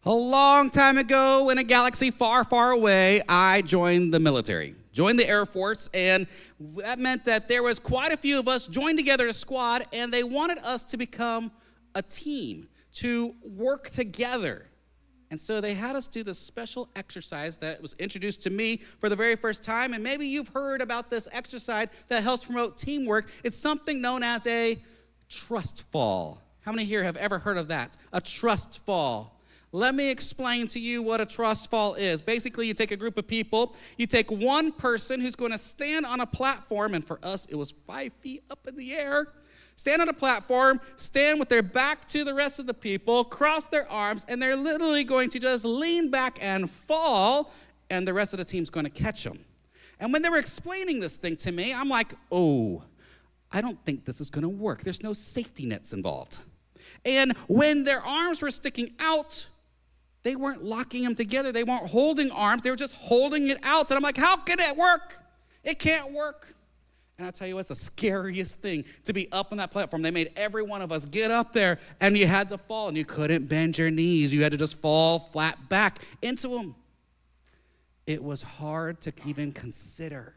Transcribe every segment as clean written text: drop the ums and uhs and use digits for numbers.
A long time ago in a galaxy far, far away, I joined the military, joined the Air Force, and that meant that there was quite a few of us joined together in a squad, and they wanted us to become a team, to work together. And so they had us do this special exercise that was introduced to me for the very first time, and maybe you've heard about this exercise that helps promote teamwork. It's something known as a trust fall. How many here have ever heard of that? A trust fall. Let me explain to you what a trust fall is. Basically, you take a group of people, you take one person who's going to stand on a platform, and for us, it was 5 feet up in the air. Stand on a platform, stand with their back to the rest of the people, cross their arms, and they're literally going to just lean back and fall, and the rest of the team's going to catch them. And when they were explaining this thing to me, I'm like, oh, I don't think this is going to work. There's no safety nets involved. And when their arms were sticking out, they weren't locking them together. They weren't holding arms. They were just holding it out. And I'm like, how can it work? It can't work. And I'll tell you, it's the scariest thing to be up on that platform. They made every one of us get up there, and you had to fall, and you couldn't bend your knees. You had to just fall flat back into them. It was hard to even consider.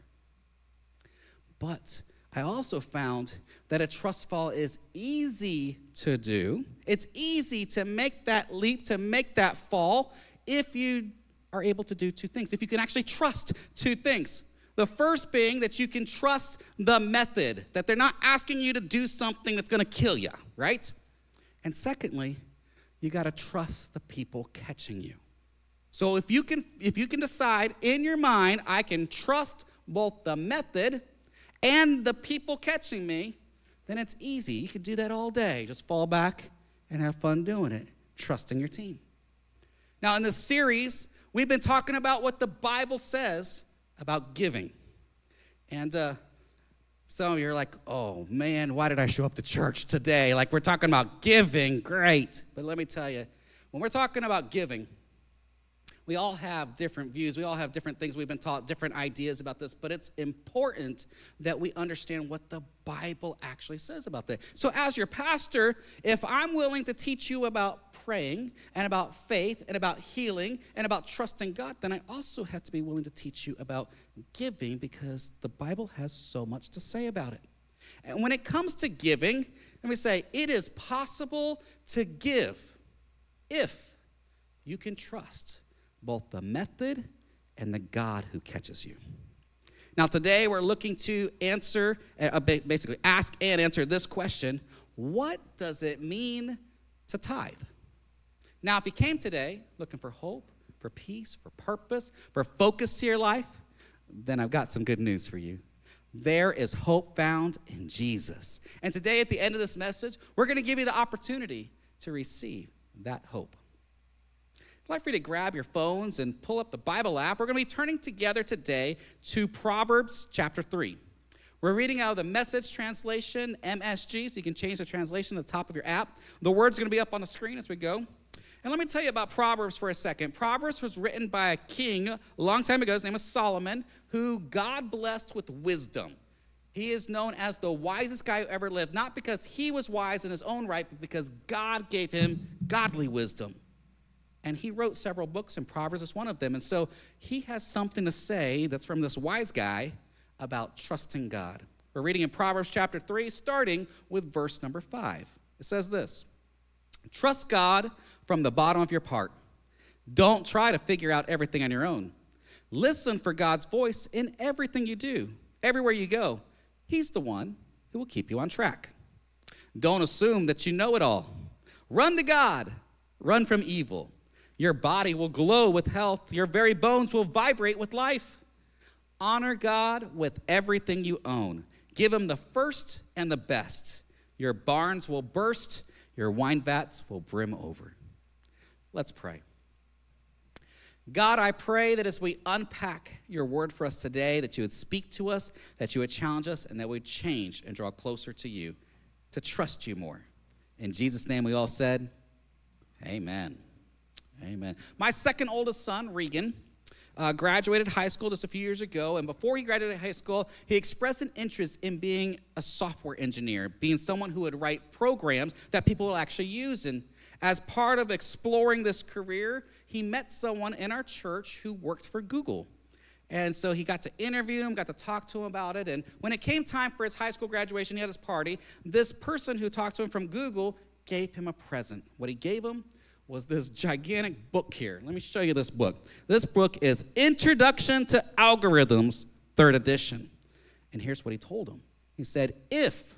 But I also found that a trust fall is easy to do. It's easy to make that leap, to make that fall, if you are able to do two things, if you can actually trust two things. The first being that you can trust the method, that they're not asking you to do something that's going to kill you, right? And secondly, you got to trust the people catching you. So if you can decide in your mind, I can trust both the method and the people catching me, then it's easy. You can do that all day. Just fall back and have fun doing it, trusting your team. Now, in this series, we've been talking about what the Bible says about giving. And some of you are like, oh, man, why did I show up to church today? Like, we're talking about giving. Great. But let me tell you, when we're talking about giving, we all have different views. We all have different things we've been taught, different ideas about this. But it's important that we understand what the Bible actually says about that. So as your pastor, if I'm willing to teach you about praying and about faith and about healing and about trusting God, then I also have to be willing to teach you about giving, because the Bible has so much to say about it. And when it comes to giving, let me say, it is possible to give if you can trust both the method and the God who catches you. Now today we're looking to answer, basically ask and answer this question: what does it mean to tithe? Now if you came today looking for hope, for peace, for purpose, for focus to your life, then I've got some good news for you. There is hope found in Jesus. And today at the end of this message, we're going to give you the opportunity to receive that hope. I'd like for you to grab your phones and pull up the Bible app. We're going to be turning together today to Proverbs chapter 3. We're reading out of the Message translation, MSG, so you can change the translation at the top of your app. The word's going to be up on the screen as we go. And let me tell you about Proverbs for a second. Proverbs was written by a king a long time ago. His name was Solomon, who God blessed with wisdom. He is known as the wisest guy who ever lived, not because he was wise in his own right, but because God gave him godly wisdom. And he wrote several books, and Proverbs is one of them. And so he has something to say that's from this wise guy about trusting God. We're reading in Proverbs chapter 3, starting with verse number 5. It says this: trust God from the bottom of your heart. Don't try to figure out everything on your own. Listen for God's voice in everything you do. Everywhere you go, he's the one who will keep you on track. Don't assume that you know it all. Run to God. Run from evil. Your body will glow with health. Your very bones will vibrate with life. Honor God with everything you own. Give him the first and the best. Your barns will burst. Your wine vats will brim over. Let's pray. God, I pray that as we unpack your word for us today, that you would speak to us, that you would challenge us, and that we'd change and draw closer to you, to trust you more. In Jesus' name we all said, amen. Amen. My second oldest son, Regan, graduated high school just a few years ago, and before he graduated high school, he expressed an interest in being a software engineer, being someone who would write programs that people will actually use. And as part of exploring this career, he met someone in our church who worked for Google. And so he got to interview him, got to talk to him about it. And when it came time for his high school graduation, he had his party. This person who talked to him from Google gave him a present. What he gave him was this gigantic book here. Let me show you this book. This book is Introduction to Algorithms, 3rd edition. And here's what he told him. He said, if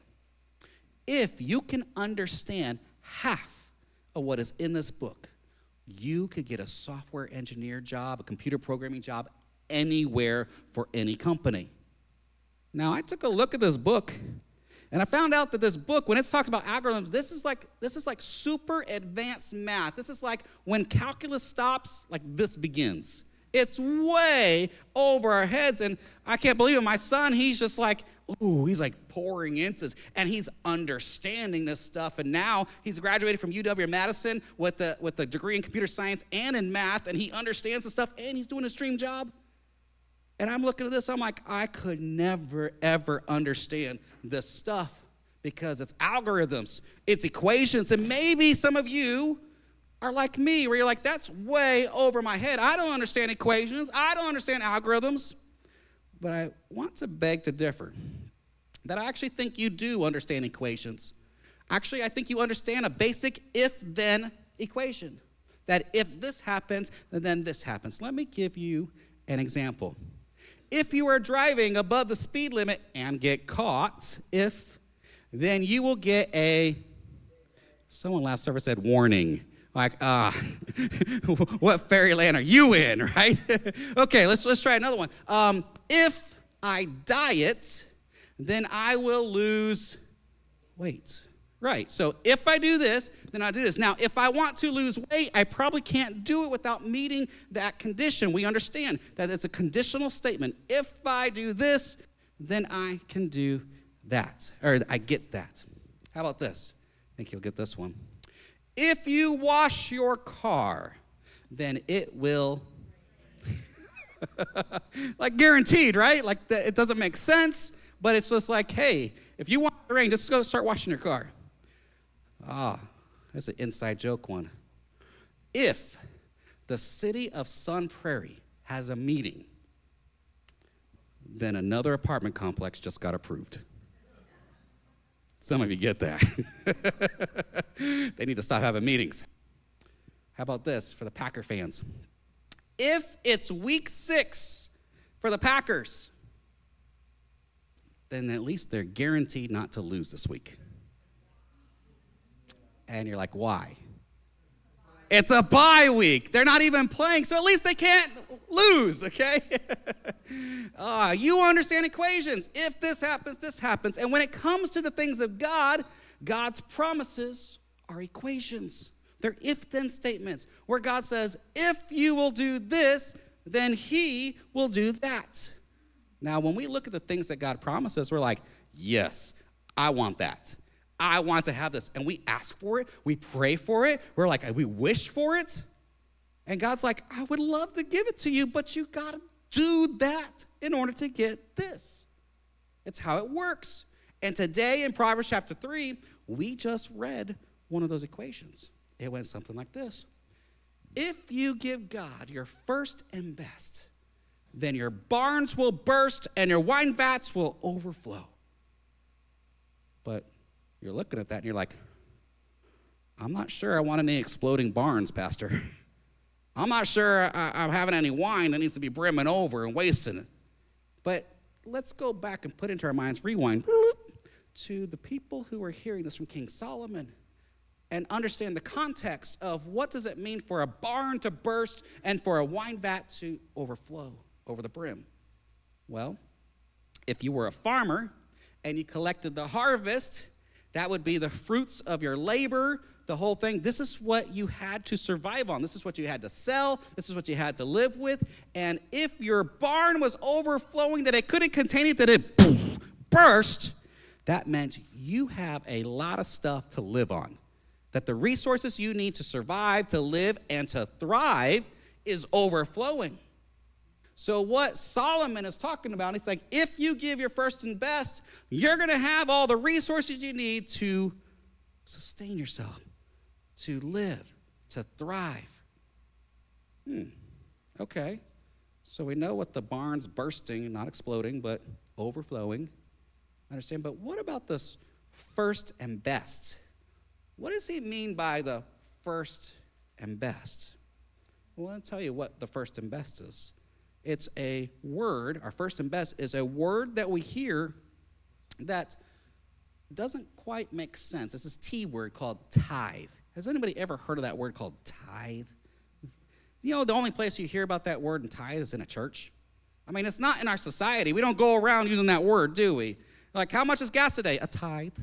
you can understand half of what is in this book, you could get a software engineer job, a computer programming job, anywhere for any company. Now, I took a look at this book, and I found out that this book, when it talks about algorithms, this is like super advanced math. This is like when calculus stops, like this begins. It's way over our heads, and I can't believe it. My son, he's just like, ooh, he's like pouring into this, and he's understanding this stuff. And now he's graduated from UW-Madison with a degree in computer science and in math, and he understands the stuff, and he's doing his dream job. And I'm looking at this, I'm like, I could never, ever understand this stuff because it's algorithms, it's equations. And maybe some of you are like me, where you're like, that's way over my head. I don't understand equations. I don't understand algorithms. But I want to beg to differ, that I actually think you do understand equations. Actually, I think you understand a basic if-then equation, that if this happens, then this happens. Let me give you an example. If you are driving above the speed limit and get caught, then you will get someone last service said warning. Like, what fairyland are you in, right? Okay, let's try another one. If I diet, then I will lose weight. Right, so if I do this, then I do this. Now, if I want to lose weight, I probably can't do it without meeting that condition. We understand that it's a conditional statement. If I do this, then I can do that, or I get that. How about this? I think you'll get this one. If you wash your car, then it will, like guaranteed, right? Like it doesn't make sense, but it's just like, hey, if you want the rain, just go start washing your car. That's an inside joke one. If the city of Sun Prairie has a meeting, then another apartment complex just got approved. Some of you get that. They need to stop having meetings. How about this for the Packer fans? If it's week 6 for the Packers, then at least they're guaranteed not to lose this week. And you're like, why? It's a bye week. They're not even playing, so at least they can't lose, okay? You understand equations. If this happens, this happens. And when it comes to the things of God, God's promises are equations. They're if-then statements where God says, if you will do this, then he will do that. Now, when we look at the things that God promises, we're like, yes, I want that. I want to have this. And we ask for it. We pray for it. We're like, we wish for it. And God's like, I would love to give it to you, but you got to do that in order to get this. It's how it works. And today in Proverbs chapter 3, we just read one of those equations. It went something like this. If you give God your first and best, then your barns will burst and your wine vats will overflow. But you're looking at that and you're like, I'm not sure I want any exploding barns, Pastor. I'm not sure I'm having any wine that needs to be brimming over and wasting it. But let's go back and put into our minds, rewind, to the people who are hearing this from King Solomon and understand the context of what does it mean for a barn to burst and for a wine vat to overflow over the brim. Well, if you were a farmer and you collected the harvest, that would be the fruits of your labor, the whole thing. This is what you had to survive on. This is what you had to sell. This is what you had to live with. And if your barn was overflowing, that it couldn't contain it, that it burst, that meant you have a lot of stuff to live on. That the resources you need to survive, to live, and to thrive is overflowing. So what Solomon is talking about, it's like, if you give your first and best, you're going to have all the resources you need to sustain yourself, to live, to thrive. Okay. So we know what the barn's bursting, not exploding, but overflowing. Understand? But what about this first and best? What does he mean by the first and best? Well, I'll tell you what the first and best is. It's a word, our first and best is a word that we hear that doesn't quite make sense. It's this T word called tithe. Has anybody ever heard of that word called tithe? You know, the only place you hear about that word in tithe is in a church. I mean, it's not in our society. We don't go around using that word, do we? Like, how much is gas today? A tithe.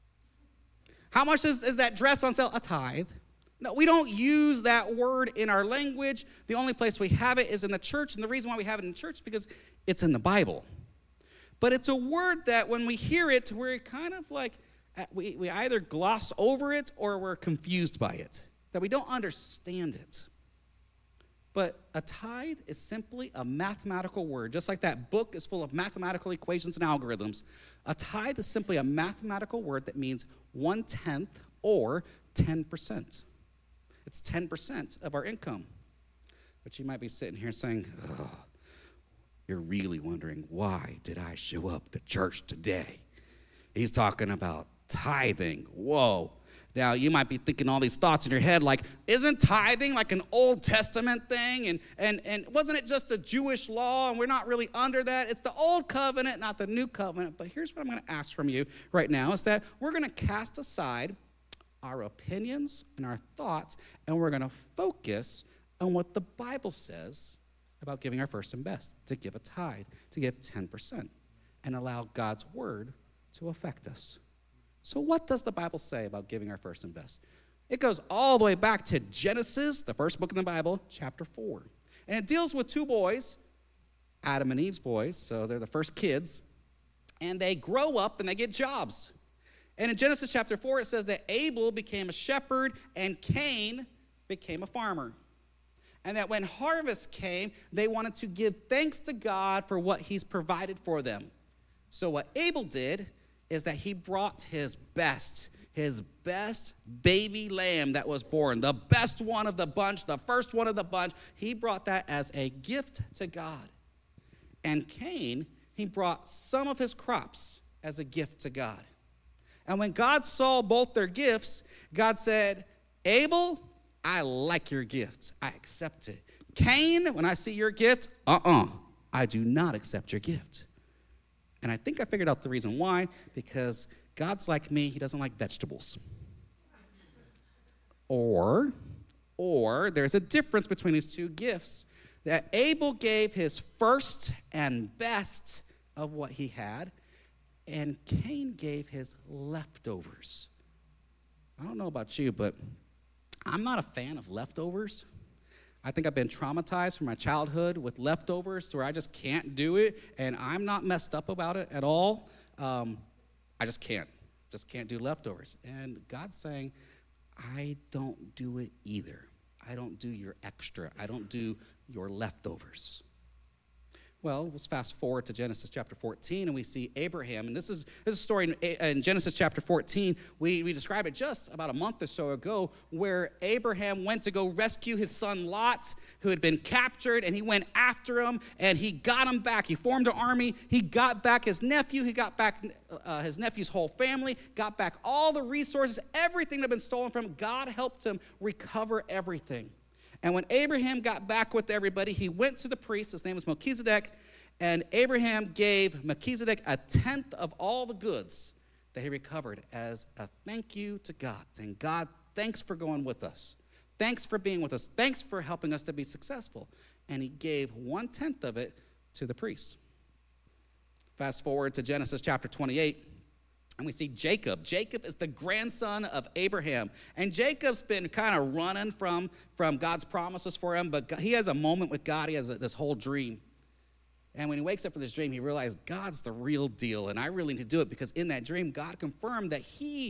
How much is that dress on sale? A tithe. No, we don't use that word in our language. The only place we have it is in the church, and the reason why we have it in the church is because it's in the Bible. But it's a word that when we hear it, we're kind of like, we either gloss over it or we're confused by it, that we don't understand it. But a tithe is simply a mathematical word. Just like that book is full of mathematical equations and algorithms, a tithe is simply a mathematical word that means 1/10 or 10%. It's 10% of our income. But you might be sitting here saying, oh, you're really wondering, why did I show up to church today? He's talking about tithing. Whoa. Now, you might be thinking all these thoughts in your head like, isn't tithing like an Old Testament thing? And wasn't it just a Jewish law and we're not really under that? It's the Old Covenant, not the New Covenant. But here's what I'm going to ask from you right now is that we're going to cast aside our opinions and our thoughts, and we're going to focus on what the Bible says about giving our first and best, to give a tithe, to give 10%, and allow God's word to affect us. So what does the Bible say about giving our first and best? It goes all the way back to Genesis, the first book in the Bible, chapter 4. And it deals with two boys, Adam and Eve's boys, so they're the first kids, and they grow up and they get jobs. And in Genesis chapter 4, it says that Abel became a shepherd and Cain became a farmer. And that when harvest came, they wanted to give thanks to God for what he's provided for them. So what Abel did is that he brought his best baby lamb that was born, the best one of the bunch, the first one of the bunch. He brought that as a gift to God. And Cain, he brought some of his crops as a gift to God. And when God saw both their gifts, God said, Abel, I like your gift. I accept it. Cain, when I see your gift, I do not accept your gift. And I think I figured out the reason why, because God's like me, he doesn't like vegetables. Or there's a difference between these two gifts, that Abel gave his first and best of what he had, and Cain gave his leftovers. I don't know about you, but I'm not a fan of leftovers. I think I've been traumatized from my childhood with leftovers to where I just can't do it, and I'm not messed up about it at all. I just can't do leftovers. And God's saying, I don't do it either. I don't do your extra. I don't do your leftovers. Well, let's fast forward to Genesis chapter 14, and we see Abraham. And this is a story in Genesis chapter 14. We described it just about a month or so ago, where Abraham went to go rescue his son Lot, who had been captured, and he went after him, and he got him back. He formed an army. He got back his nephew. He got back his nephew's whole family, got back all the resources, everything that had been stolen from him. God helped him recover everything. And when Abraham got back with everybody, he went to the priest. His name was Melchizedek. And Abraham gave Melchizedek 1/10 of all the goods that he recovered as a thank you to God. Saying, God, thanks for going with us. Thanks for being with us. Thanks for helping us to be successful. And he gave 1/10 of it to the priest. Fast forward to Genesis chapter 28. And we see Jacob. Jacob is the grandson of Abraham. And Jacob's been kind of running from God's promises for him, but he has a moment with God. He has this whole dream. And when he wakes up from this dream, he realized God's the real deal, and I really need to do it, because in that dream, God confirmed that he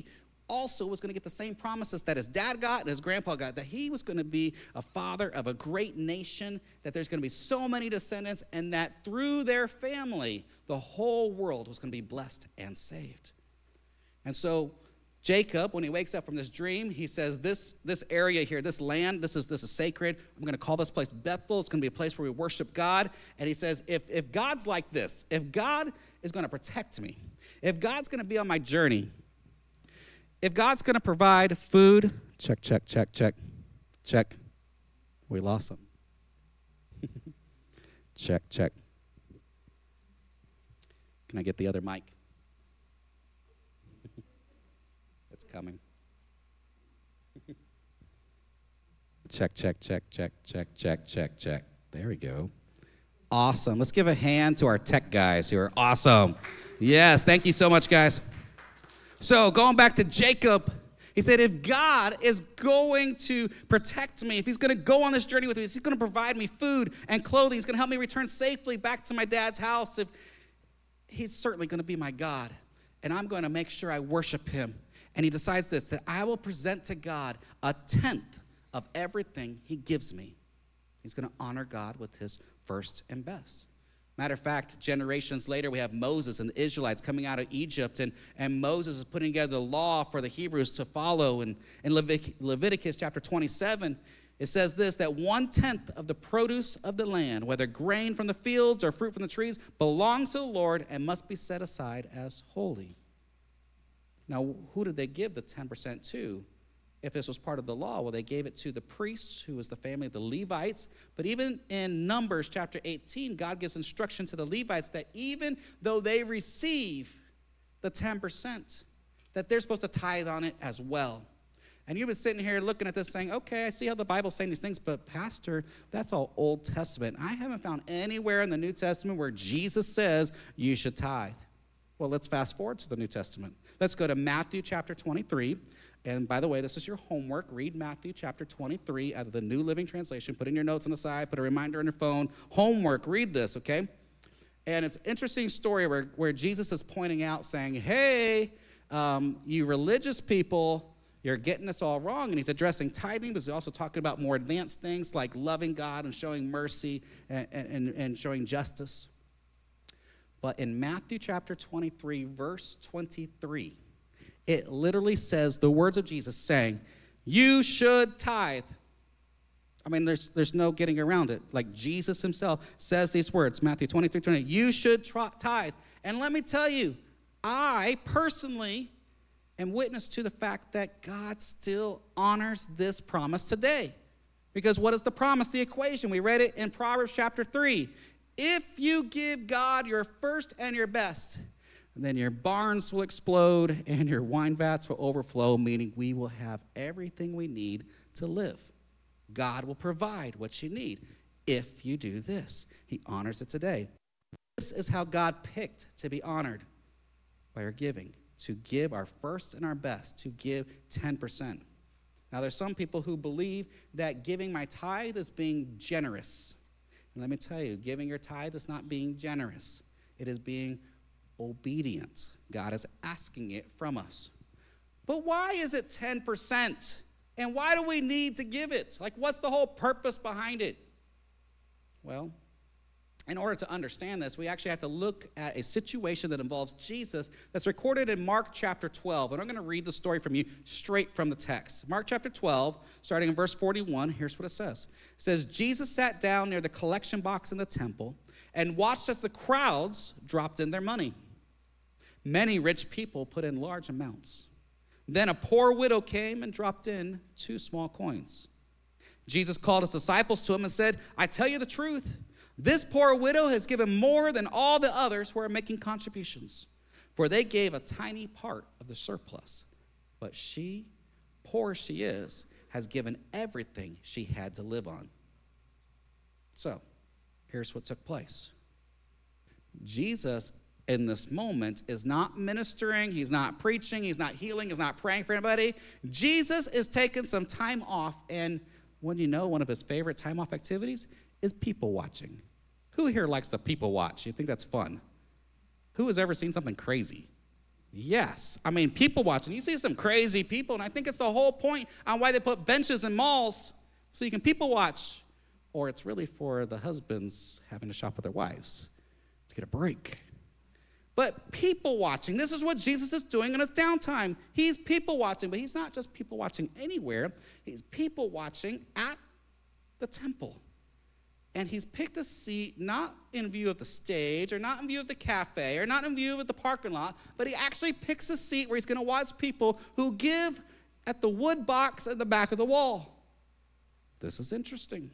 also was going to get the same promises that his dad got and his grandpa got, that he was going to be a father of a great nation, that there's going to be so many descendants, and that through their family, the whole world was going to be blessed and saved. And so Jacob, when he wakes up from this dream, he says, this area here, this land, this is sacred. I'm going to call this place Bethel. It's going to be a place where we worship God. And he says, if God's like this, if God is going to protect me, if God's going to be on my journey, if God's going to provide food, check. We lost some. check. Can I get the other mic? It's coming. check. There we go. Awesome. Let's give a hand to our tech guys who are awesome. Yes, thank you so much, guys. So going back to Jacob, he said, if God is going to protect me, if he's going to go on this journey with me, if he's going to provide me food and clothing, he's going to help me return safely back to my dad's house, if he's certainly going to be my God, and I'm going to make sure I worship him. And he decides this, that I will present to God 1/10 of everything he gives me. He's going to honor God with his first and best. Matter of fact, generations later, we have Moses and the Israelites coming out of Egypt, and Moses is putting together the law for the Hebrews to follow. And in Leviticus chapter 27, it says this, that 1/10 of the produce of the land, whether grain from the fields or fruit from the trees, belongs to the Lord and must be set aside as holy. Now, who did they give the 10% to? If this was part of the law, well, they gave it to the priests, who was the family of the Levites. But even in Numbers chapter 18, God gives instruction to the Levites that even though they receive the 10%, that they're supposed to tithe on it as well. And you've been sitting here looking at this saying, okay, I see how the Bible's saying these things, but Pastor, that's all Old Testament. I haven't found anywhere in the New Testament where Jesus says you should tithe. Well, let's fast forward to the New Testament. Let's go to Matthew chapter 23. And by the way, this is your homework. Read Matthew chapter 23 out of the New Living Translation. Put in your notes on the side. Put a reminder on your phone. Homework. Read this, okay? And it's an interesting story where Jesus is pointing out, saying, hey, you religious people, you're getting this all wrong. And he's addressing tithing, but he's also talking about more advanced things like loving God and showing mercy and showing justice. But in Matthew chapter 23, verse 23, it literally says the words of Jesus saying, you should tithe. I mean, there's no getting around it. Like Jesus himself says these words, Matthew 23:20, you should tithe. And let me tell you, I personally am witness to the fact that God still honors this promise today. Because what is the promise? The equation. We read it in Proverbs chapter 3. If you give God your first and your best, then your barns will explode and your wine vats will overflow, meaning we will have everything we need to live. God will provide what you need if you do this. He honors it today. This is how God picked to be honored, by our giving, to give our first and our best, to give 10%. Now, there's some people who believe that giving my tithe is being generous. And let me tell you, giving your tithe is not being generous. It is being obedient. God is asking it from us. But why is it 10%? And why do we need to give it? Like, what's the whole purpose behind it? Well, in order to understand this, we actually have to look at a situation that involves Jesus that's recorded in Mark chapter 12. And I'm going to read the story from you straight from the text. Mark chapter 12, starting in verse 41, here's what it says. It says, Jesus sat down near the collection box in the temple and watched as the crowds dropped in their money. Many rich people put in large amounts. Then a poor widow came and dropped in 2 small coins. Jesus called his disciples to him and said, I tell you the truth. This poor widow has given more than all the others who are making contributions, for they gave a tiny part of the surplus. But she, poor as she is, has given everything she had to live on. So, here's what took place. Jesus, in this moment, is not ministering, he's not preaching, he's not healing, he's not praying for anybody. Jesus is taking some time off, and when you know one of his favorite time off activities is people watching. Who here likes to people watch? You think that's fun? Who has ever seen something crazy? Yes. I mean, people watching. You see some crazy people, and I think it's the whole point on why they put benches in malls, so you can people watch. Or it's really for the husbands having to shop with their wives to get a break. But people watching, this is what Jesus is doing in his downtime. He's people watching, but he's not just people watching anywhere. He's people watching at the temple. And he's picked a seat not in view of the stage or not in view of the cafe or not in view of the parking lot, but he actually picks a seat where he's going to watch people who give at the wood box at the back of the wall. This is interesting.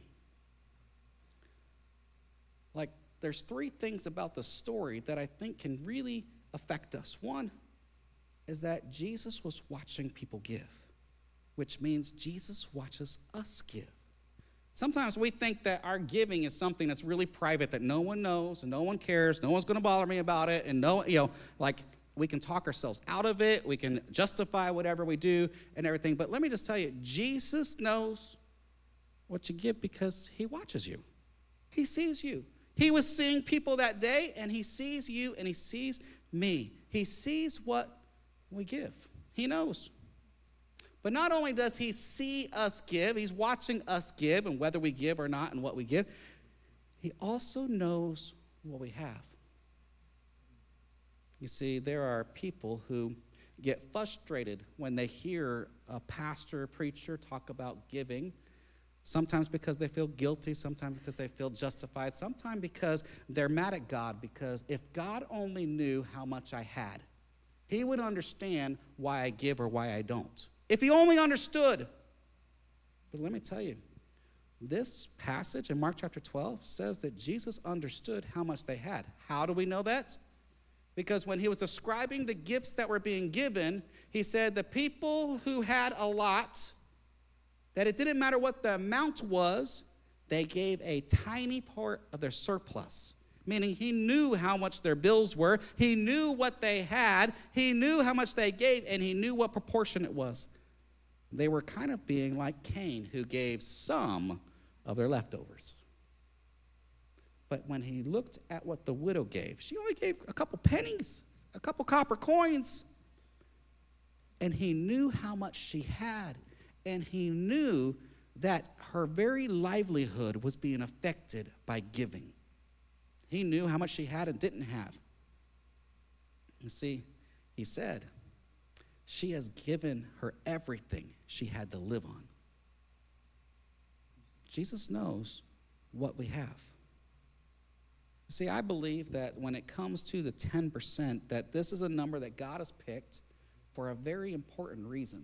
Like, there's three things about the story that I think can really affect us. One is that Jesus was watching people give, which means Jesus watches us give. Sometimes we think that our giving is something that's really private, that no one knows and no one cares, no one's going to bother me about it, and like we can talk ourselves out of it, we can justify whatever we do and everything. But let me just tell you, Jesus knows what you give because he watches you. He sees you. He was seeing people that day, and he sees you and he sees me. He sees what we give. He knows. But not only does he see us give, he's watching us give and whether we give or not and what we give, he also knows what we have. You see, there are people who get frustrated when they hear a pastor or preacher talk about giving, sometimes because they feel guilty, sometimes because they feel justified, sometimes because they're mad at God, because if God only knew how much I had, he would understand why I give or why I don't. If he only understood. But let me tell you, this passage in Mark chapter 12 says that Jesus understood how much they had. How do we know that? Because when he was describing the gifts that were being given, he said the people who had a lot, that it didn't matter what the amount was, they gave a tiny part of their surplus. Meaning he knew how much their bills were, he knew what they had, he knew how much they gave, and he knew what proportion it was. They were kind of being like Cain, who gave some of their leftovers. But when he looked at what the widow gave, she only gave a couple pennies, a couple copper coins. And he knew how much she had, and he knew that her very livelihood was being affected by giving. He knew how much she had and didn't have. You see, he said, she has given her everything she had to live on. Jesus knows what we have. See, I believe that when it comes to the 10%, that this is a number that God has picked for a very important reason.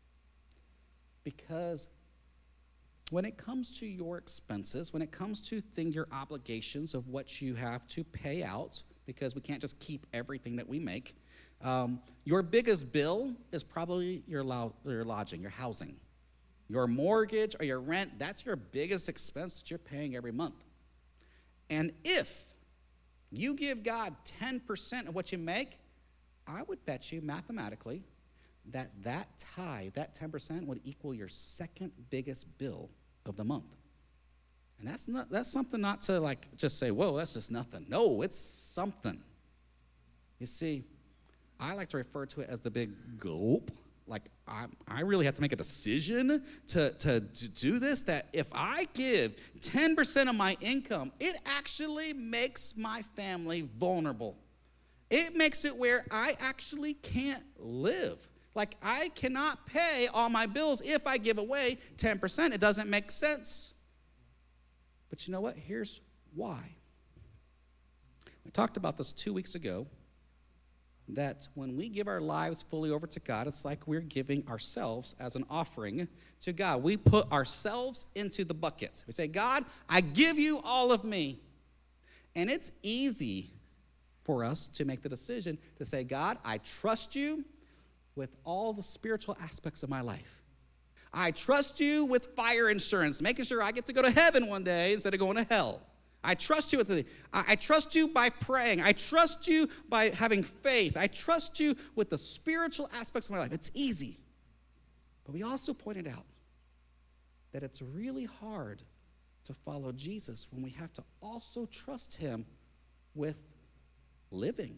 Because when it comes to your expenses, when it comes to your obligations of what you have to pay out, because we can't just keep everything that we make, your biggest bill is probably your lodging, your housing. Your mortgage or your rent, that's your biggest expense that you're paying every month. And if you give God 10% of what you make, I would bet you mathematically that tithe, that 10% would equal your second biggest bill of the month. And that's something not to like just say, whoa, that's just nothing. No, it's something. You see, I like to refer to it as the big gulp. Like I really have to make a decision to do this, that if I give 10% of my income, it actually makes my family vulnerable. It makes it where I actually can't live. Like I cannot pay all my bills if I give away 10%. It doesn't make sense. But you know what? Here's why. We talked about this 2 weeks ago, that when we give our lives fully over to God, it's like we're giving ourselves as an offering to God. We put ourselves into the bucket. We say, God, I give you all of me. And it's easy for us to make the decision to say, God, I trust you with all the spiritual aspects of my life. I trust you with fire insurance, making sure I get to go to heaven one day instead of going to hell. I trust you I trust you by praying. I trust you by having faith. I trust you with the spiritual aspects of my life. It's easy. But we also pointed out that it's really hard to follow Jesus when we have to also trust him with living.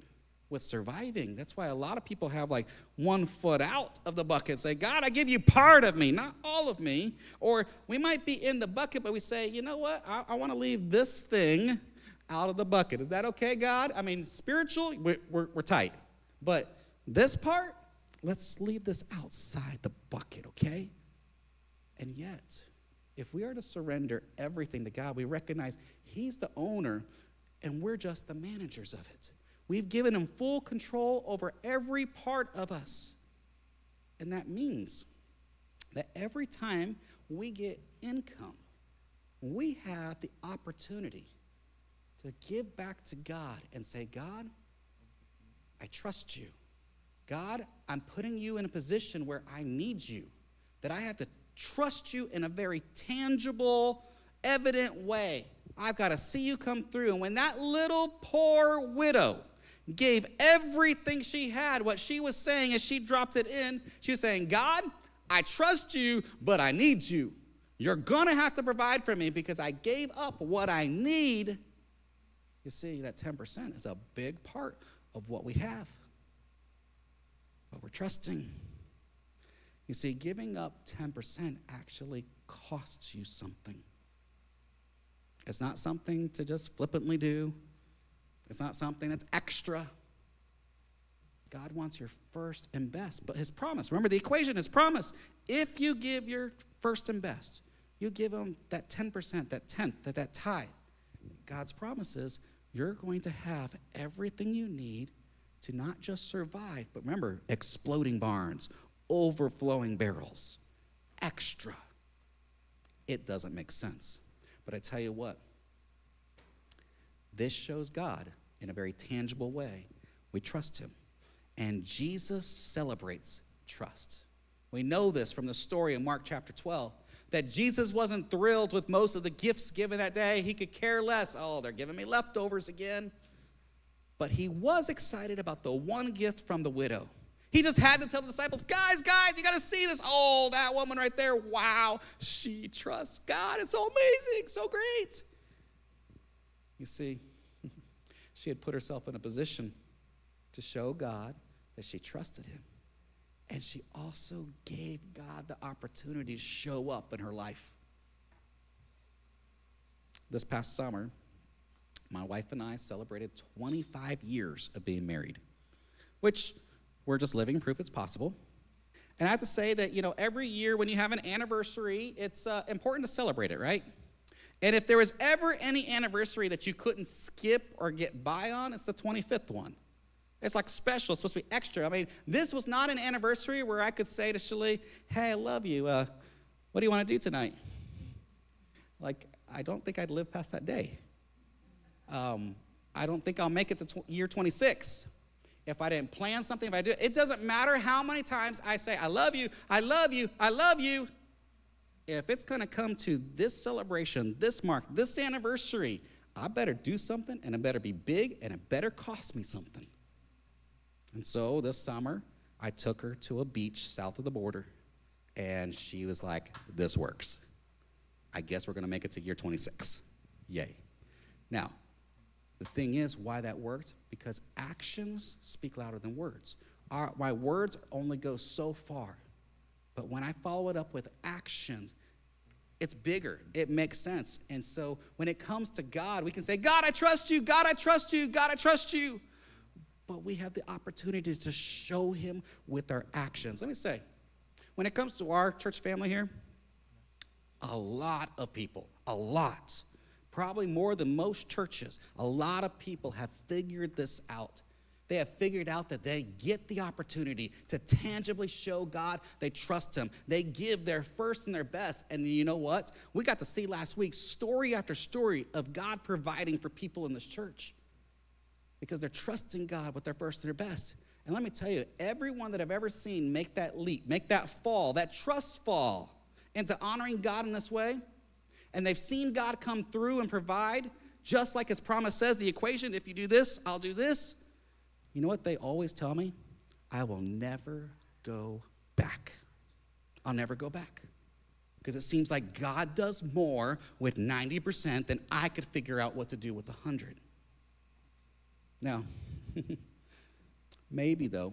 with surviving. That's why a lot of people have like 1 foot out of the bucket. Say, God, I give you part of me, not all of me. Or we might be in the bucket, but we say, you know what? I want to leave this thing out of the bucket. Is that okay, God? I mean, spiritual, we're tight. But this part, let's leave this outside the bucket, okay? And yet, if we are to surrender everything to God, we recognize he's the owner and we're just the managers of it. We've given him full control over every part of us. And that means that every time we get income, we have the opportunity to give back to God and say, God, I trust you. God, I'm putting you in a position where I need you, that I have to trust you in a very tangible, evident way. I've got to see you come through. And when that little poor widow gave everything she had, what she was saying as she dropped it in, she was saying, God, I trust you, but I need you. You're going to have to provide for me because I gave up what I need. You see, that 10% is a big part of what we have. But we're trusting. You see, giving up 10% actually costs you something. It's not something to just flippantly do. It's not something that's extra. God wants your first and best. But his promise, remember the equation is promise. If you give your first and best, you give him that 10%, that tenth, that tithe. God's promise is you're going to have everything you need to not just survive, but remember, exploding barns, overflowing barrels, extra. It doesn't make sense. But I tell you what, this shows God in a very tangible way. We trust him. And Jesus celebrates trust. We know this from the story in Mark chapter 12, that Jesus wasn't thrilled with most of the gifts given that day. He could care less. Oh, they're giving me leftovers again. But he was excited about the one gift from the widow. He just had to tell the disciples, guys, you got to see this. Oh, that woman right there, wow, she trusts God. It's so amazing, so great. You see, she had put herself in a position to show God that she trusted him. And she also gave God the opportunity to show up in her life. This past summer, my wife and I celebrated 25 years of being married, which we're just living proof it's possible. And I have to say that, every year when you have an anniversary, it's important to celebrate it, right? And if there was ever any anniversary that you couldn't skip or get by on, it's the 25th one. It's like special. It's supposed to be extra. I mean, this was not an anniversary where I could say to Shalee, hey, I love you. What do you want to do tonight? Like, I don't think I'd live past that day. I don't think I'll make it to year 26 if I didn't plan something. If I do, it doesn't matter how many times I say, I love you, I love you, I love you. If it's going to come to this celebration, this mark, this anniversary, I better do something, and it better be big, and it better cost me something. And so this summer, I took her to a beach south of the border, and she was like, this works. I guess we're going to make it to year 26. Yay. Now, the thing is why that worked, because actions speak louder than words. My words only go so far. But when I follow it up with actions, it's bigger. It makes sense. And so when it comes to God, we can say, God, I trust you. God, I trust you. God, I trust you. But we have the opportunity to show him with our actions. Let me say, when it comes to our church family here, a lot of people, probably more than most churches, a lot of people have figured this out. They have figured out that they get the opportunity to tangibly show God they trust him. They give their first and their best. And you know what? We got to see last week story after story of God providing for people in this church because they're trusting God with their first and their best. And let me tell you, everyone that I've ever seen make that leap, make that fall, that trust fall into honoring God in this way, and they've seen God come through and provide, just like his promise says, the equation, if you do this, I'll do this. You know what they always tell me? I will never go back. I'll never go back. Because it seems like God does more with 90% than I could figure out what to do with 100. Now, Maybe though,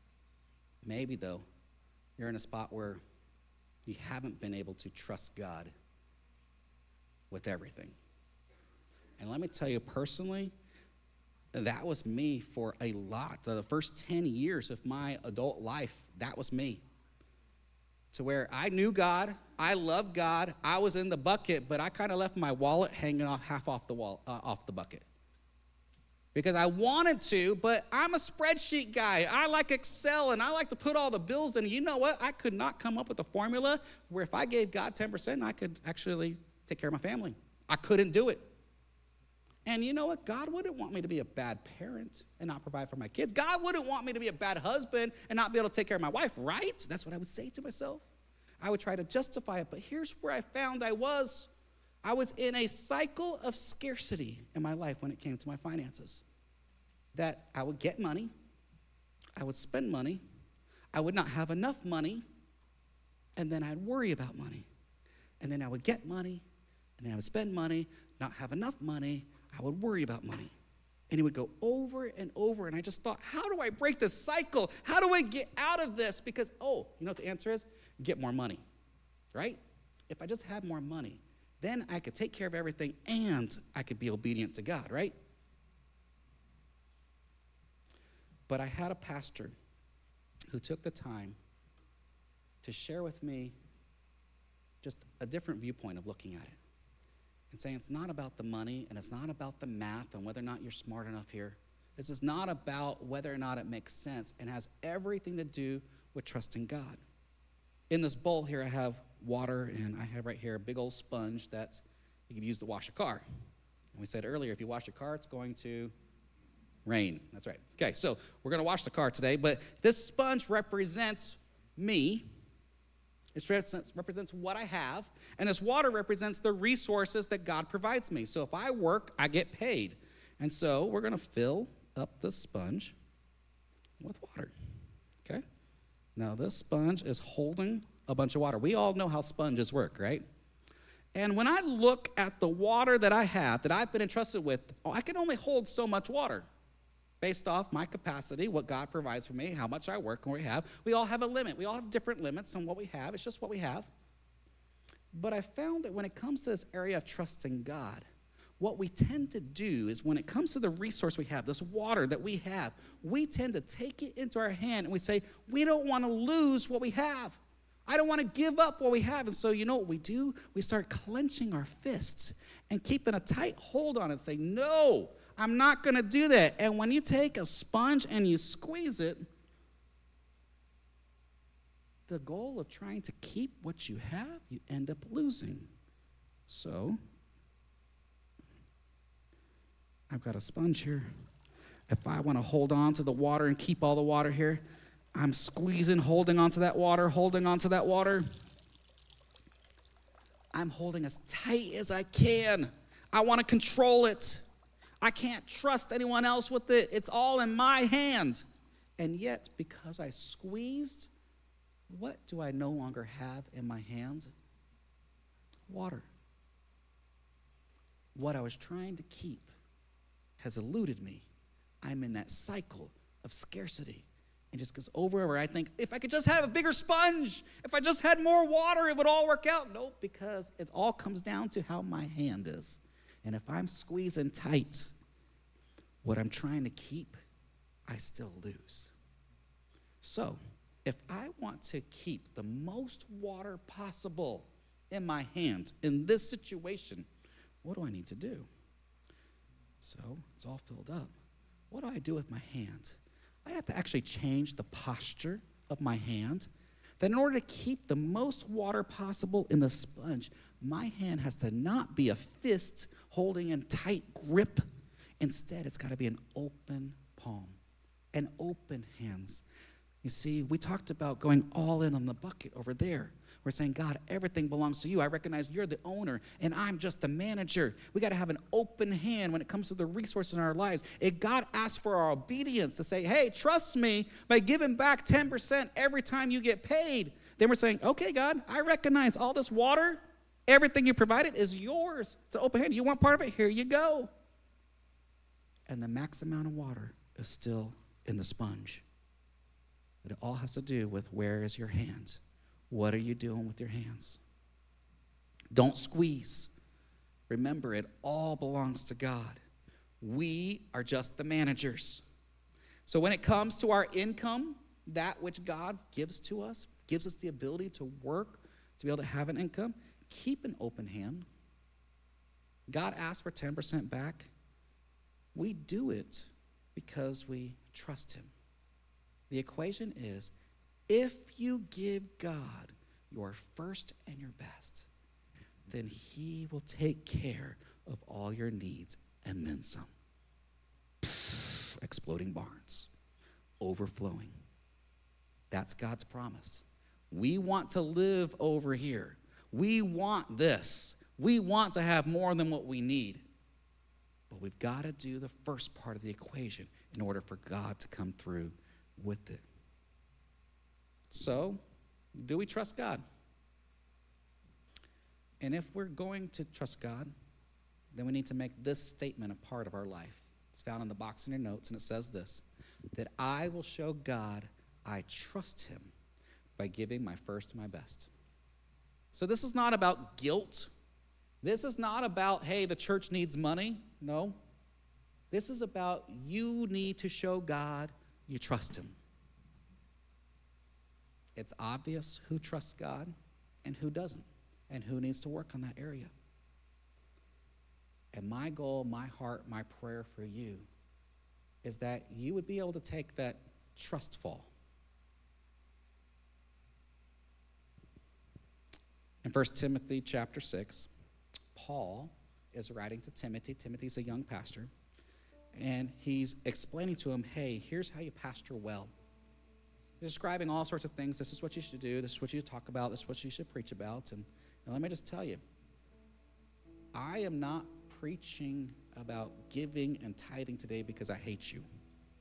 you're in a spot where you haven't been able to trust God with everything. And let me tell you personally, that was me for a lot. The first 10 years of my adult life, that was me. To where I knew God, I loved God, I was in the bucket, but I kind of left my wallet hanging off half off the bucket. Because I wanted to, but I'm a spreadsheet guy. I like Excel, and I like to put all the bills in. You know what? I could not come up with a formula where if I gave God 10%, I could actually take care of my family. I couldn't do it. And you know what? God wouldn't want me to be a bad parent and not provide for my kids. God wouldn't want me to be a bad husband and not be able to take care of my wife, right? That's what I would say to myself. I would try to justify it, but here's where I found I was in a cycle of scarcity in my life when it came to my finances. That I would get money, I would spend money, I would not have enough money, and then I'd worry about money. And then I would get money, and then I would spend money, not have enough money, I would worry about money. And it would go over and over, and I just thought, how do I break this cycle? How do I get out of this? Because, you know what the answer is? Get more money, right? If I just had more money, then I could take care of everything, and I could be obedient to God, right? But I had a pastor who took the time to share with me just a different viewpoint of looking at it. And saying it's not about the money, and it's not about the math and whether or not you're smart enough here. This is not about whether or not it makes sense, and has everything to do with trusting God. In this bowl here, I have water, and I have right here a big old sponge that you could use to wash a car. And we said earlier, if you wash your car, it's going to rain. That's right. Okay, so we're going to wash the car today, but this sponge represents me. It represents what I have, and this water represents the resources that God provides me. So if I work, I get paid. And so we're going to fill up the sponge with water. Okay? Now this sponge is holding a bunch of water. We all know how sponges work, right? And when I look at the water that I have, that I've been entrusted with, I can only hold so much water. Based off my capacity, what God provides for me, how much I work and what we have. We all have a limit. We all have different limits on what we have. It's just what we have. But I found that when it comes to this area of trusting God, what we tend to do is when it comes to the resource we have, this water that we have, we tend to take it into our hand and we say, we don't want to lose what we have. I don't want to give up what we have. And so you know what we do? We start clenching our fists and keeping a tight hold on it and say, no, I'm not going to do that. And when you take a sponge and you squeeze it, the goal of trying to keep what you have, you end up losing. So, I've got a sponge here. If I want to hold on to the water and keep all the water here, I'm squeezing, holding on to that water, holding on to that water. I'm holding as tight as I can. I want to control it. I can't trust anyone else with it. It's all in my hand. And yet, because I squeezed, what do I no longer have in my hand? Water. What I was trying to keep has eluded me. I'm in that cycle of scarcity. It just goes over and over. I think, if I could just have a bigger sponge, if I just had more water, it would all work out. Nope, because it all comes down to how my hand is. And if I'm squeezing tight, what I'm trying to keep, I still lose. So, if I want to keep the most water possible in my hand in this situation, what do I need to do? So, it's all filled up. What do I do with my hand? I have to actually change the posture of my hand. That in order to keep the most water possible in the sponge, my hand has to not be a fist holding in tight grip. Instead, it's got to be an open palm, an open hands. You see, we talked about going all in on the bucket over there. We're saying, God, everything belongs to you. I recognize you're the owner, and I'm just the manager. We got to have an open hand when it comes to the resources in our lives. If God asks for our obedience to say, hey, trust me by giving back 10% every time you get paid, then we're saying, okay, God, I recognize all this water, everything you provided is yours. It's an open hand. You want part of it? Here you go. And the max amount of water is still in the sponge. But it all has to do with where is your hand? What are you doing with your hands? Don't squeeze. Remember, it all belongs to God. We are just the managers. So when it comes to our income, that which God gives to us, gives us the ability to work, to be able to have an income, keep an open hand. God asks for 10% back. We do it because we trust him. The equation is, if you give God your first and your best, then he will take care of all your needs and then some. Exploding barns, overflowing. That's God's promise. We want to live over here. We want this. We want to have more than what we need. But we've got to do the first part of the equation in order for God to come through with it. So, do we trust God? And if we're going to trust God, then we need to make this statement a part of our life. It's found in the box in your notes, and it says this, that I will show God I trust him by giving my first and my best. So this is not about guilt. This is not about, hey, the church needs money. No. This is about you need to show God you trust him. It's obvious who trusts God and who doesn't, and who needs to work on that area. And my goal, my heart, my prayer for you is that you would be able to take that trust fall. In 1 Timothy chapter 6, Paul is writing to Timothy. Timothy's a young pastor. And he's explaining to him, hey, here's how you pastor well. He's describing all sorts of things. This is what you should do. This is what you talk about. This is what you should preach about. And let me just tell you, I am not preaching about giving and tithing today because I hate you.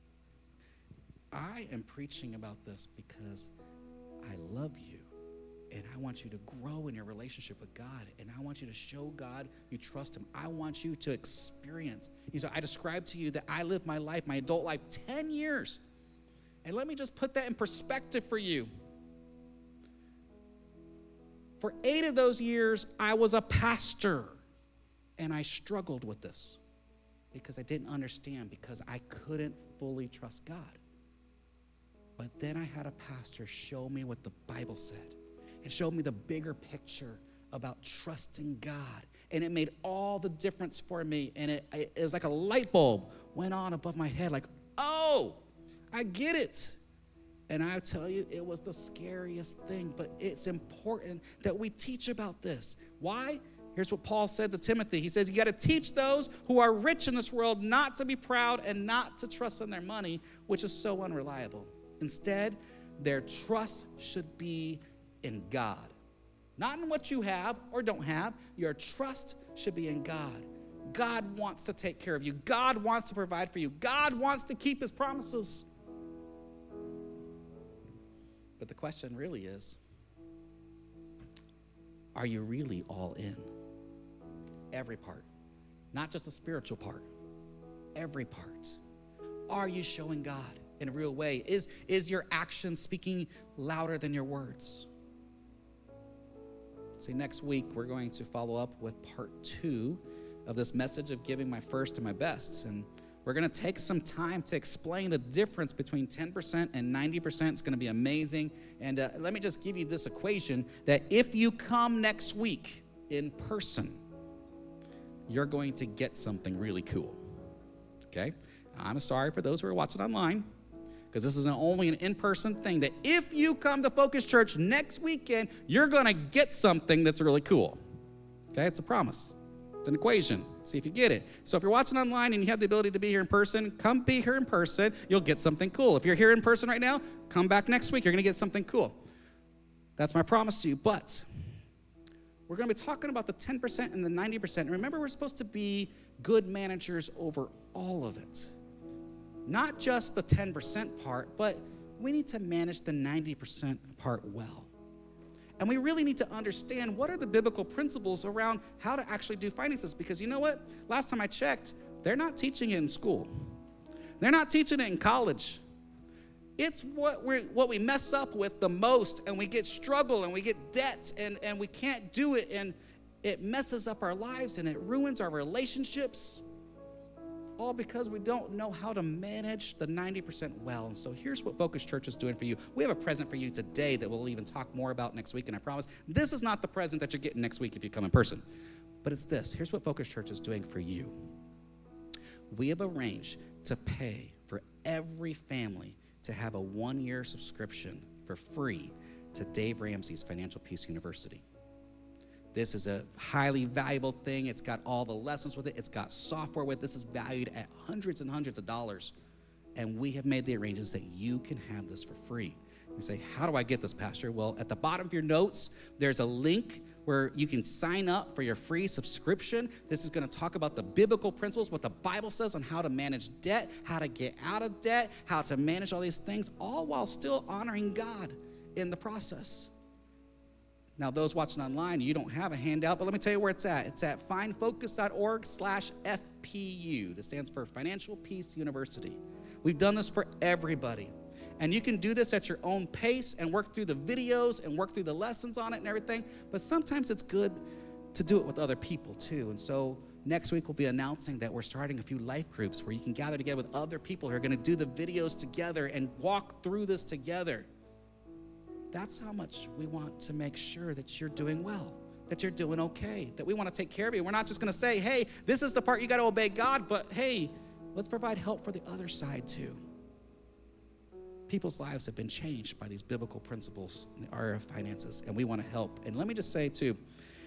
I am preaching about this because I love you. And I want you to grow in your relationship with God. And I want you to show God you trust him. I want you to experience. I described to you that I lived my life, my adult life, 10 years. And let me just put that in perspective for you. For 8 of those years, I was a pastor. And I struggled with this because I didn't understand, because I couldn't fully trust God. But then I had a pastor show me what the Bible said. It showed me the bigger picture about trusting God. And it made all the difference for me. And it was like a light bulb went on above my head, like, oh, I get it. And I tell you, it was the scariest thing. But it's important that we teach about this. Why? Here's what Paul said to Timothy. He says, you got to teach those who are rich in this world not to be proud and not to trust in their money, which is so unreliable. Instead, their trust should be in God. Not in what you have or don't have. Your trust should be in God. God wants to take care of you. God wants to provide for you. God wants to keep his promises. But the question really is, are you really all in? Every part. Not just the spiritual part. Every part. Are you showing God in a real way? Is your action speaking louder than your words? See, next week we're going to follow up with part 2 of this message of giving my first and my best. And we're going to take some time to explain the difference between 10% and 90%. It's going to be amazing. And let me just give you this equation that if you come next week in person, you're going to get something really cool. Okay? I'm sorry for those who are watching online, because this is only an in-person thing, that if you come to Focus Church next weekend, you're going to get something that's really cool. Okay? It's a promise. It's an equation. See if you get it. So if you're watching online and you have the ability to be here in person, come be here in person. You'll get something cool. If you're here in person right now, come back next week. You're going to get something cool. That's my promise to you. But we're going to be talking about the 10% and the 90%. And remember, we're supposed to be good managers over all of it. Not just the 10% part, but we need to manage the 90% part well. And we really need to understand what are the biblical principles around how to actually do finances. Because you know what? Last time I checked, they're not teaching it in school. They're not teaching it in college. It's what we mess up with the most, and we get struggle and we get debt and we can't do it, and it messes up our lives and it ruins our relationships, all because we don't know how to manage the 90% well. And so here's what Focus Church is doing for you. We have a present for you today that we'll even talk more about next week, and I promise this is not the present that you're getting next week if you come in person, but it's this. Here's what Focus Church is doing for you. We have arranged to pay for every family to have a 1-year subscription for free to Dave Ramsey's Financial Peace University. This is a highly valuable thing. It's got all the lessons with it. It's got software with it. This is valued at hundreds and hundreds of dollars. And we have made the arrangements that you can have this for free. You say, how do I get this, Pastor? Well, at the bottom of your notes, there's a link where you can sign up for your free subscription. This is going to talk about the biblical principles, what the Bible says on how to manage debt, how to get out of debt, how to manage all these things, all while still honoring God in the process. Now, those watching online, you don't have a handout, but let me tell you where it's at. It's at findfocus.org/FPU. That stands for Financial Peace University. We've done this for everybody. And you can do this at your own pace and work through the videos and work through the lessons on it and everything. But sometimes it's good to do it with other people too. And so next week we'll be announcing that we're starting a few life groups where you can gather together with other people who are going to do the videos together and walk through this together. That's how much we want to make sure that you're doing well, that you're doing okay, that we want to take care of you. We're not just going to say, hey, this is the part you got to obey God, but hey, let's provide help for the other side too. People's lives have been changed by these biblical principles in the area of finances, and we want to help. And let me just say too,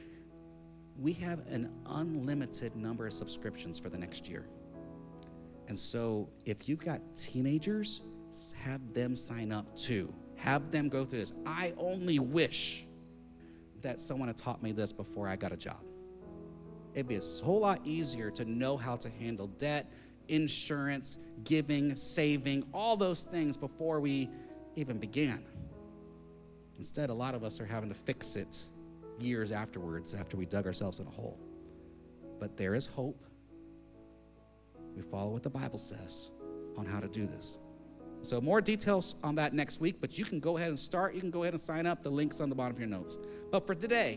we have an unlimited number of subscriptions for the next year. And so if you've got teenagers, have them sign up too. Have them go through this. I only wish that someone had taught me this before I got a job. It'd be a whole lot easier to know how to handle debt, insurance, giving, saving, all those things before we even began. Instead, a lot of us are having to fix it years afterwards after we dug ourselves in a hole. But there is hope. We follow what the Bible says on how to do this. So more details on that next week, but you can go ahead and start. You can go ahead and sign up. The link's on the bottom of your notes. But for today,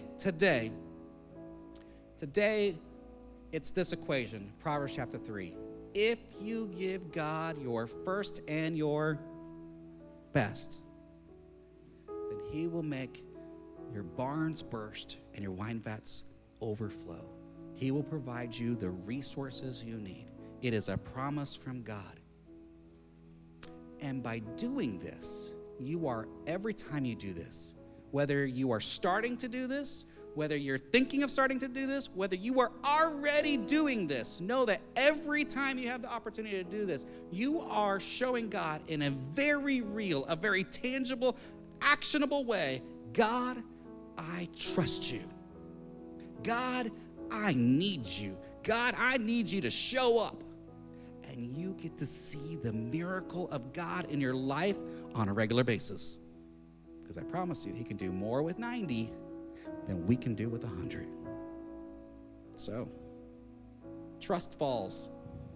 it's this equation, Proverbs chapter 3. If you give God your first and your best, then he will make your barns burst and your wine vats overflow. He will provide you the resources you need. It is a promise from God. And by doing this, every time you do this, whether you are starting to do this, whether you're thinking of starting to do this, whether you are already doing this, know that every time you have the opportunity to do this, you are showing God in a very real, a very tangible, actionable way, God, I trust you. God, I need you. God, I need you to show up. And you get to see the miracle of God in your life on a regular basis. Because I promise you, he can do more with 90 than we can do with 100. So, trust falls.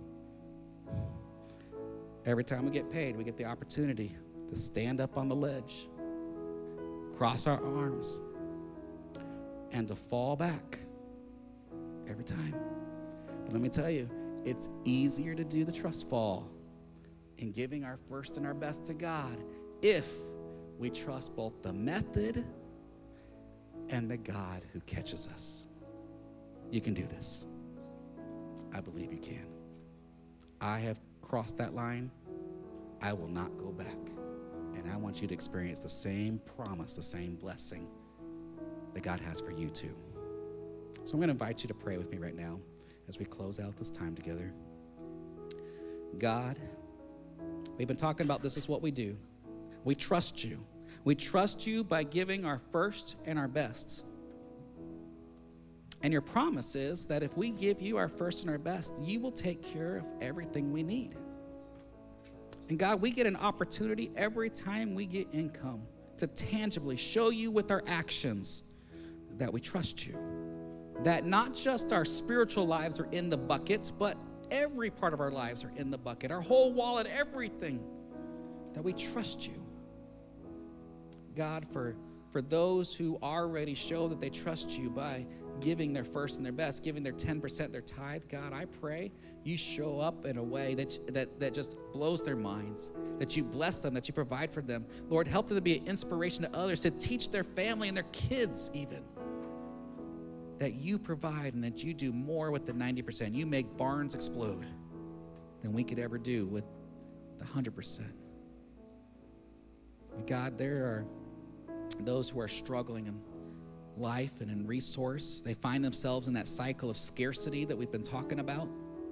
Every time we get paid, we get the opportunity to stand up on the ledge, cross our arms, and to fall back every time. But let me tell you, it's easier to do the trust fall in giving our first and our best to God if we trust both the method and the God who catches us. You can do this. I believe you can. I have crossed that line. I will not go back. And I want you to experience the same promise, the same blessing that God has for you too. So I'm going to invite you to pray with me right now as we close out this time together. God, we've been talking about this is what we do. We trust you. We trust you by giving our first and our best. And your promise is that if we give you our first and our best, you will take care of everything we need. And God, we get an opportunity every time we get income to tangibly show you with our actions that we trust you. That not just our spiritual lives are in the bucket, but every part of our lives are in the bucket. Our whole wallet, everything. that we trust you. God, for those who already show that they trust you by giving their first and their best, giving their 10%, their tithe, God, I pray you show up in a way that just blows their minds, that you bless them, that you provide for them. Lord, help them to be an inspiration to others, to teach their family and their kids even, that you provide and that you do more with the 90%. You make barns explode than we could ever do with the 100%. God, there are those who are struggling in life and in resource. They find themselves in that cycle of scarcity that we've been talking about.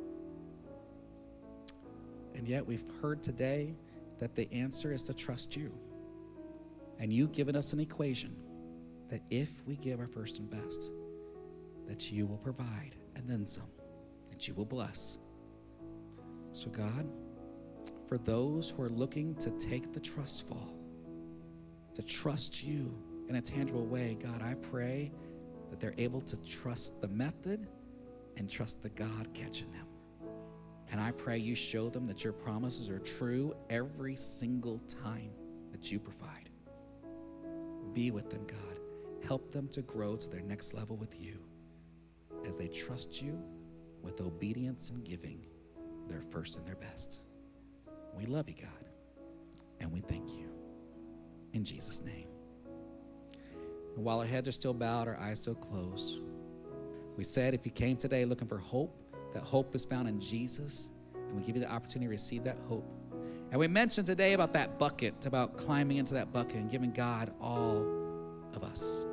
And yet we've heard today that the answer is to trust you. And you've given us an equation that if we give our first and best, that you will provide and then some, that you will bless. So God, for those who are looking to take the trust fall, to trust you in a tangible way, God, I pray that they're able to trust the method and trust the God catching them. And I pray you show them that your promises are true every single time that you provide. Be with them, God. Help them to grow to their next level with you as they trust you with obedience and giving their first and their best. We love you, God, and we thank you. In Jesus' name. And while our heads are still bowed, our eyes still closed, we said if you came today looking for hope, that hope is found in Jesus, and we give you the opportunity to receive that hope. And we mentioned today about that bucket, about climbing into that bucket and giving God all of us.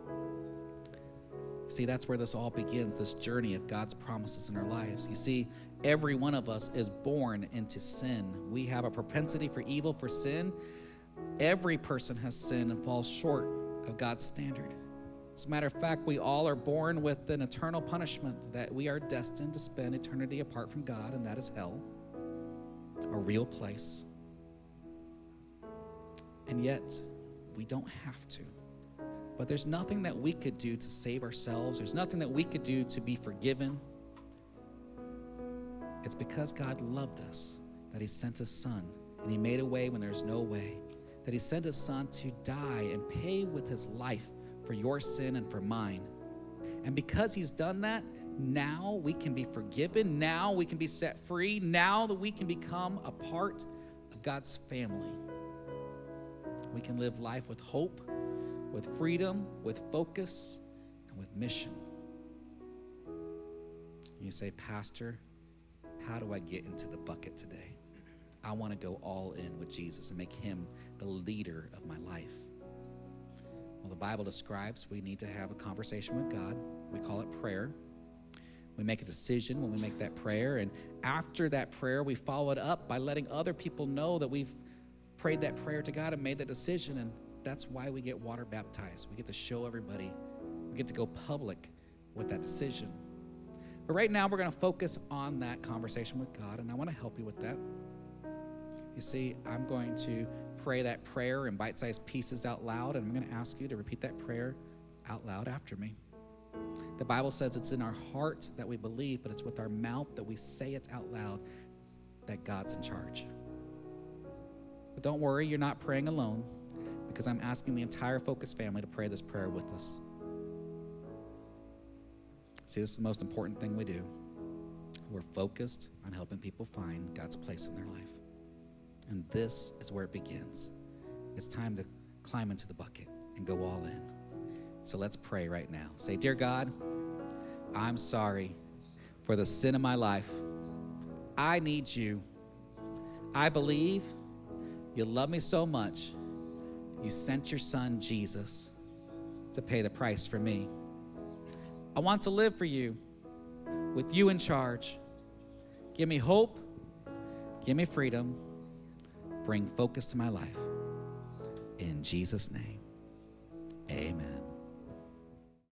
See, that's where this all begins, this journey of God's promises in our lives. You see, every one of us is born into sin. We have a propensity for evil, for sin. Every person has sinned and falls short of God's standard. As a matter of fact, we all are born with an eternal punishment that we are destined to spend eternity apart from God, and that is hell, a real place. And yet, we don't have to. But there's nothing that we could do to save ourselves. There's nothing that we could do to be forgiven. It's because God loved us that he sent his son, and he made a way when there's no way, that he sent his son to die and pay with his life for your sin and for mine. And because he's done that, now we can be forgiven. Now we can be set free. Now that we can become a part of God's family. We can live life with hope, with freedom, with focus, and with mission. You say, Pastor, how do I get into the bucket today? I want to go all in with Jesus and make him the leader of my life. Well, the Bible describes we need to have a conversation with God. We call it prayer. We make a decision when we make that prayer, and after that prayer, we follow it up by letting other people know that we've prayed that prayer to God and made that decision, and that's why we get water baptized. We get to show everybody. We get to go public with that decision. But right now, we're going to focus on that conversation with God, and I want to help you with that. You see, I'm going to pray that prayer in bite-sized pieces out loud, and I'm going to ask you to repeat that prayer out loud after me. The Bible says it's in our heart that we believe, but it's with our mouth that we say it out loud that God's in charge. But don't worry, you're not praying alone, because I'm asking the entire Focus family to pray this prayer with us. See, this is the most important thing we do. We're focused on helping people find God's place in their life. And this is where it begins. It's time to climb into the bucket and go all in. So let's pray right now. Say, Dear God, I'm sorry for the sin of my life. I need you. I believe you love me so much. You sent your son, Jesus, to pay the price for me. I want to live for you, with you in charge. Give me hope. Give me freedom. Bring focus to my life. In Jesus' name, amen.